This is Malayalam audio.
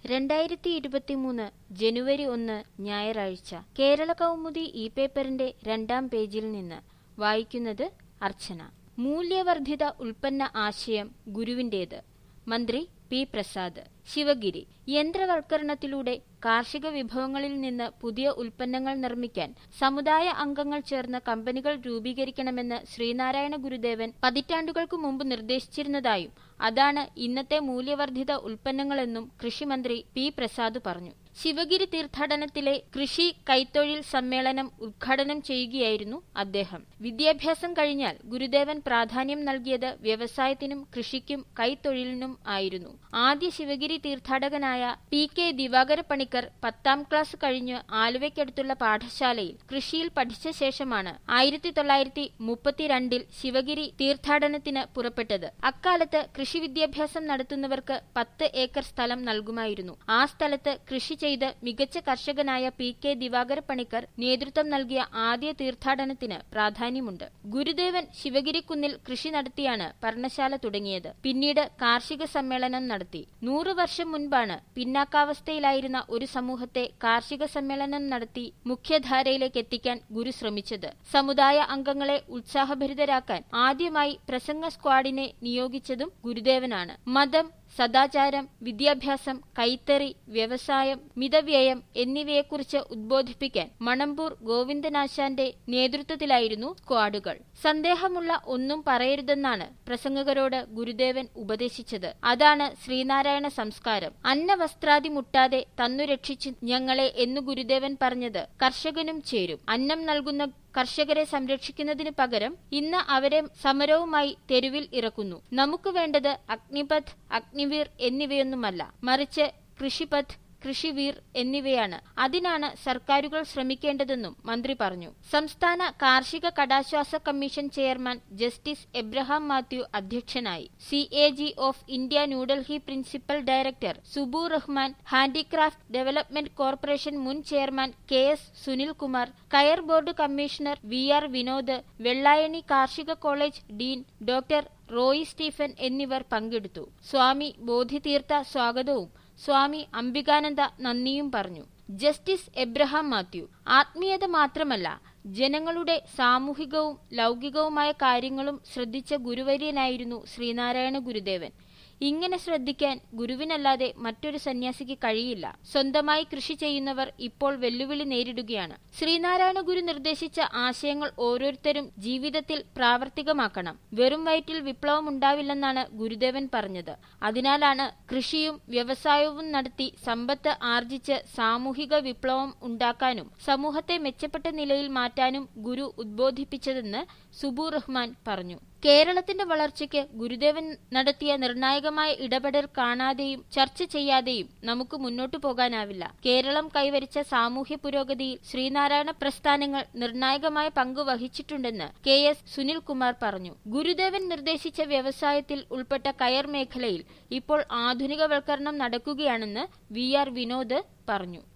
2023 ജനുവരി 1 ഞായറാഴ്ച കേരള കൗമുദി പേപ്പറിന്റെ 2ാം പേജിൽ നിന്ന് വായിക്കുന്നത് അർച്ചന. മൂല്യവർദ്ധിത ഉൽപ്പന്ന ആശയം ഗുരുവിന്റേത്. മന്ത്രി പി പ്രസാദ്. ശിവഗിരി. യന്ത്രവൽക്കരണത്തിലൂടെ കാർഷിക വിഭവങ്ങളിൽ നിന്ന് പുതിയ ഉൽപ്പന്നങ്ങൾ നിർമ്മിക്കാൻ സമുദായ അംഗങ്ങൾ ചേർന്ന് കമ്പനികൾ രൂപീകരിക്കണമെന്ന് ശ്രീനാരായണ ഗുരുദേവൻ പതിറ്റാണ്ടുകൾക്കു മുമ്പ് നിർദ്ദേശിച്ചിരുന്നതായും അതാണ് ഇന്നത്തെ മൂല്യവർദ്ധിത ഉൽപ്പന്നങ്ങളെന്നും കൃഷിമന്ത്രി പി പ്രസാദ് പറഞ്ഞു. ശിവഗിരി തീർത്ഥാടനത്തിലെ കൃഷി കൈത്തൊഴിൽ സമ്മേളനം ഉദ്ഘാടനം ചെയ്യുകയായിരുന്നു അദ്ദേഹം. വിദ്യാഭ്യാസം കഴിഞ്ഞാൽ ഗുരുദേവൻ പ്രാധാന്യം നൽകിയത് വ്യവസായത്തിനും കൃഷിക്കും കൈത്തൊഴിലിനും ആയിരുന്നു. ആദ്യ ശിവഗിരി തീർത്ഥാടകനായ പി കെ ദിവാകര പണിക്കർ 10ാം ക്ലാസ് കഴിഞ്ഞ് ആലുവയ്ക്കടുത്തുള്ള പാഠശാലയിൽ കൃഷിയിൽ പഠിച്ച ശേഷമാണ് 1932 ശിവഗിരി തീർത്ഥാടനത്തിന് പുറപ്പെട്ടത്. അക്കാലത്ത് കൃഷി വിദ്യാഭ്യാസം നടത്തുന്നവർക്ക് 10 ഏക്കർ സ്ഥലം നൽകുമായിരുന്നു. ആ സ്ഥലത്ത് കൃഷി ചെയ്ത് മികച്ച കർഷകനായ പി കെ ദിവാകര പണിക്കർ നേതൃത്വം നൽകിയ ആദ്യ തീർത്ഥാടനത്തിന് പ്രാധാന്യമുണ്ട്. ഗുരുദേവൻ ശിവഗിരിക്കുന്നിൽ കൃഷി നടത്തിയാണ് പർണശാല തുടങ്ങിയത്. പിന്നീട് കാർഷിക സമ്മേളനം നടത്തി. 100 വർഷം മുൻപാണ് പിന്നാക്കാവസ്ഥയിലായിരുന്ന ഒരു സമൂഹത്തെ കാർഷിക സമ്മേളനം നടത്തി മുഖ്യധാരയിലേക്ക് എത്തിക്കാൻ ഗുരു ശ്രമിച്ചത്. സമുദായ അംഗങ്ങളെ ഉത്സാഹഭരിതരാക്കാൻ ആദ്യമായി പ്രസംഗ സ്ക്വാഡിനെ നിയോഗിച്ചതും ഗുരുദേവനാണ്. മതം, സദാചാരം, വിദ്യാഭ്യാസം, കൈത്തറി, വ്യവസായം, മിതവ്യയം എന്നിവയെക്കുറിച്ച് ഉദ്ബോധിപ്പിക്കാൻ മണമ്പൂർ ഗോവിന്ദനാശാന്റെ നേതൃത്വത്തിലായിരുന്നു സ്ക്വാഡുകൾ. സന്ദേഹമുള്ള ഒന്നും പറയരുതെന്നാണ് പ്രസംഗകരോട് ഗുരുദേവൻ ഉപദേശിച്ചത്. അതാണ് ശ്രീനാരായണ സംസ്കാരം. അന്നവസ്ത്രാദി മുട്ടാതെ തന്നു രക്ഷിച്ചു ഞങ്ങളെ എന്നു ഗുരുദേവൻ പറഞ്ഞത് കർഷകനും ചേരും. അന്നം നൽകുന്ന കർഷകരെ സംരക്ഷിക്കുന്നതിനു പകരം ഇന്ന് അവരെ സമരവുമായി തെരുവിൽ ഇറക്കുന്നു. നമുക്ക് വേണ്ടത് അഗ്നിപഥ്, അഗ്നിവീർ എന്നിവയൊന്നുമല്ല, മറിച്ച് കൃഷിപഥ്, കൃഷിവീർ എന്നിവയാണ്. അതിനാണ് സർക്കാരുകൾ ശ്രമിക്കേണ്ടതെന്നും മന്ത്രി പറഞ്ഞു. സംസ്ഥാന കാർഷിക കടാശ്വാസ commission chairman justice Abraham Mathew അധ്യക്ഷനായി. CAG of India New Delhi principal director Subu Rahman, handicraft development corporation മുൻ ചെയർമാൻ KS സുനിൽകുമാർ, കയർ board commissioner VR Vinod, Vellayani കാർഷിക college dean doctor Roy Stephen എന്നിവർ പങ്കെടുത്തു. സ്വാമി ബോധിതീർത്ഥ സ്വാഗതവും സ്വാമി അംബികാനന്ദ നന്ദിയും പറഞ്ഞു. ജസ്റ്റിസ് എബ്രഹാം മാത്യു. ആത്മീയത മാത്രമല്ല, ജനങ്ങളുടെ സാമൂഹികവും ലൗകികവുമായ കാര്യങ്ങളും ശ്രദ്ധിച്ച ഗുരുവര്യനായിരുന്നു ശ്രീനാരായണ ഗുരുദേവൻ. ഇങ്ങനെ ശ്രദ്ധിക്കാൻ ഗുരുവിനല്ലാതെ മറ്റൊരു സന്യാസിക്ക് കഴിയില്ല. സ്വന്തമായി കൃഷി ചെയ്യുന്നവർ ഇപ്പോൾ വെല്ലുവിളി നേരിടുകയാണ്. ശ്രീനാരായണ ഗുരു നിർദ്ദേശിച്ച ആശയങ്ങൾ ഓരോരുത്തരും ജീവിതത്തിൽ പ്രാവർത്തികമാക്കണം. വെറും വയറ്റിൽ വിപ്ലവം ഉണ്ടാവില്ലെന്നാണ് ഗുരുദേവൻ പറഞ്ഞത്. അതിനാലാണ് കൃഷിയും വ്യവസായവും നടത്തി സമ്പത്ത് ആർജിച്ച് സാമൂഹിക വിപ്ലവം ഉണ്ടാക്കാനും സമൂഹത്തെ മെച്ചപ്പെട്ട നിലയിൽ മാറ്റാനും ഗുരു ഉദ്ബോധിപ്പിച്ചതെന്ന് സുബു റഹ്മാൻ പറഞ്ഞു. കേരളത്തിന്റെ വളർച്ചയ്ക്ക് ഗുരുദേവൻ നടത്തിയ നിർണായകമായ ഇടപെടൽ കാണാതെയും ചർച്ച ചെയ്യാതെയും നമുക്ക് മുന്നോട്ടു പോകാനാവില്ല. കേരളം കൈവരിച്ച സാമൂഹ്യ പുരോഗതിയിൽ ശ്രീനാരായണ പ്രസ്ഥാനങ്ങൾ നിർണായകമായ പങ്ക് വഹിച്ചിട്ടുണ്ടെന്ന് KS സുനിൽകുമാർ പറഞ്ഞു. ഗുരുദേവൻ നിർദ്ദേശിച്ച വ്യവസായത്തിൽ ഉൾപ്പെട്ട കയർ മേഖലയിൽ ഇപ്പോൾ ആധുനികവൽക്കരണം നടക്കുകയാണെന്ന് VR വിനോദ് പറഞ്ഞു.